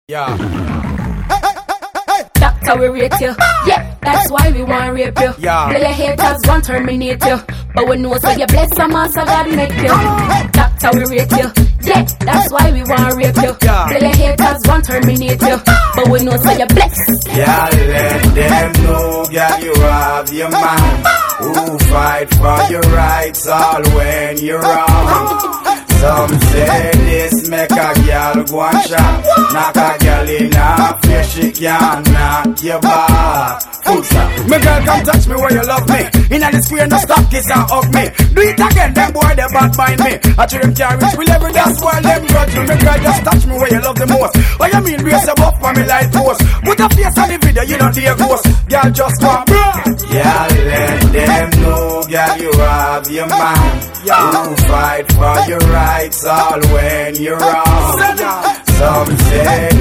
Yeah. That's how we rate you. Yeah, that's why we want to rape you. Yeah. Play your haters, gon' terminate you. But we know so you bless some man, so God make you. That's how we rate you. Yeah, that's why we want to rape you. Yeah. Play your haters, gon' terminate you. But we know so you bless. Yeah, let them know, girl, you have your man who fight for your rights all when you're wrong. Some say this make a girl go and shot. Knock a girl in half, yeah, she can't knock your back. Full stop. My girl, come touch me where you love me. Inna the square, no stop, kiss and hug me. Do it again, them boy, they bad mind me. I treat them can't reach me level, that's why them grudge me. My girl, just touch me where you love the most. What you mean, raise your up for me like post. Put a face on the video, you don't dare ghost. Girl, just come, yeah, let them know, girl, you have your man. Who fight for your rights all when you're wrong. Some say